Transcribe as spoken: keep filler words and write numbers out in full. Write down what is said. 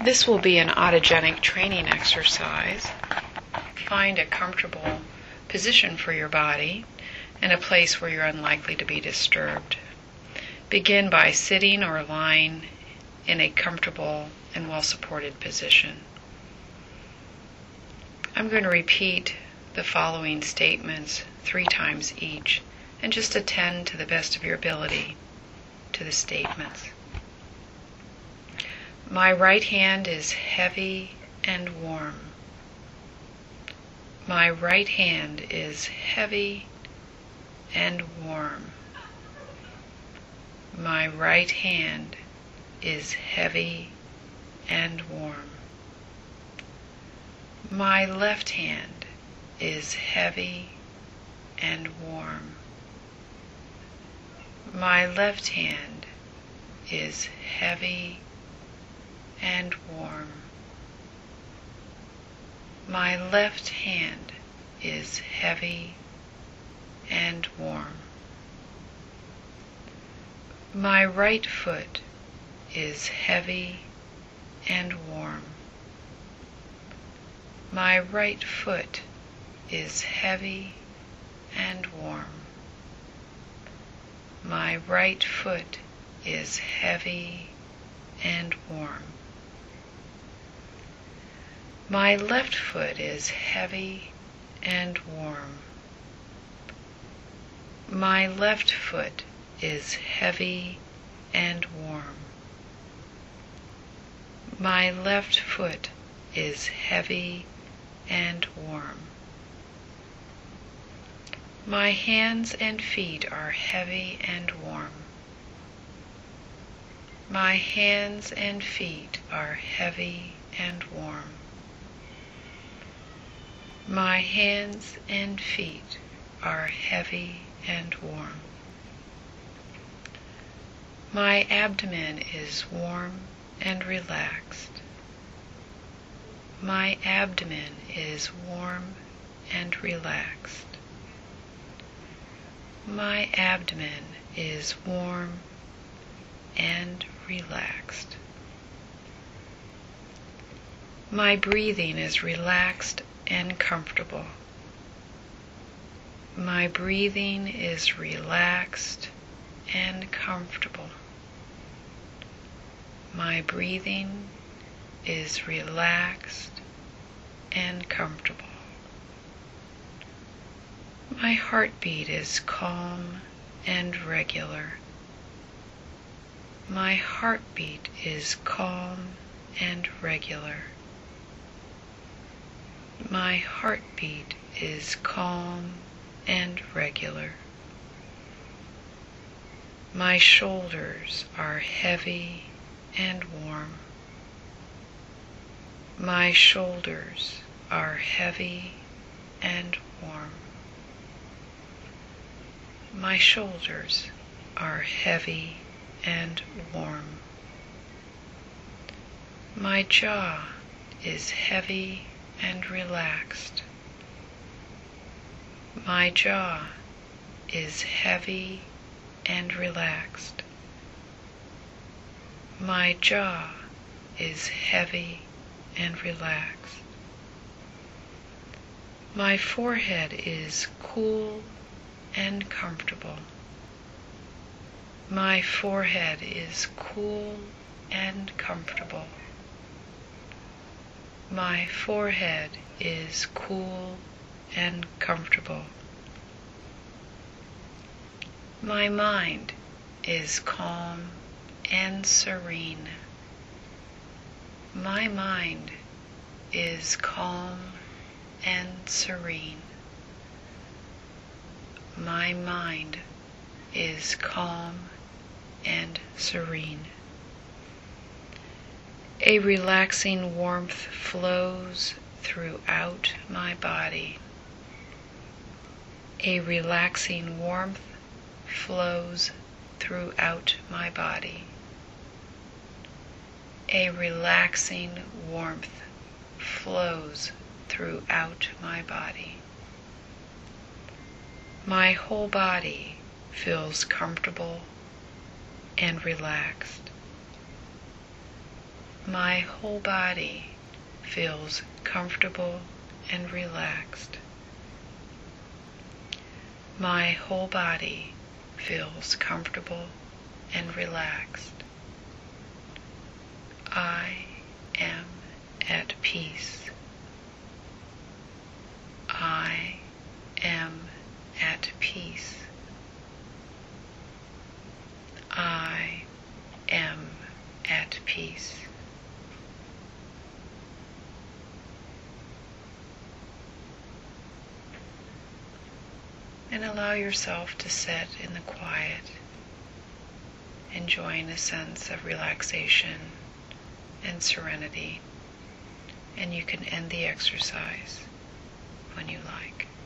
This will be an autogenic training exercise. Find a comfortable position for your body and a place where you're unlikely to be disturbed. Begin by sitting or lying in a comfortable and well-supported position. I'm going to repeat the following statements three times each, and just attend to the best of your ability to the statements. My right hand is heavy and warm. My right hand is heavy and warm. My right hand is heavy and warm. My left hand is heavy and warm. My left hand is heavy and warm. My left hand is heavy and warm. My right foot is heavy and warm. My right foot is heavy and warm. My right foot is heavy and warm. My left foot is heavy and warm. My left foot is heavy and warm. My left foot is heavy and warm. My hands and feet are heavy and warm. My hands and feet are heavy and warm. My hands and feet are heavy and warm. My abdomen is warm and relaxed. My abdomen is warm and relaxed. My abdomen is warm and relaxed. My breathing is relaxed and comfortable. My breathing is relaxed and comfortable. My breathing is relaxed and comfortable. My heartbeat is calm and regular. My heartbeat is calm and regular. My heartbeat is calm and regular. My shoulders are heavy and warm. My shoulders are heavy and warm. My shoulders are heavy and warm. My jaw is heavy and relaxed. My jaw is heavy and relaxed. My jaw is heavy and relaxed. My forehead is cool and comfortable. My forehead is cool and comfortable. My forehead is cool and comfortable. My mind is calm and serene. My mind is calm and serene. My mind is calm and serene. A relaxing warmth flows throughout my body. A relaxing warmth flows throughout my body. A relaxing warmth flows throughout my body. My whole body feels comfortable and relaxed. My whole body feels comfortable and relaxed. My whole body feels comfortable and relaxed. I am at peace. I am at peace. I am at peace. And allow yourself to sit in the quiet, enjoying a sense of relaxation and serenity. And you can end the exercise when you like.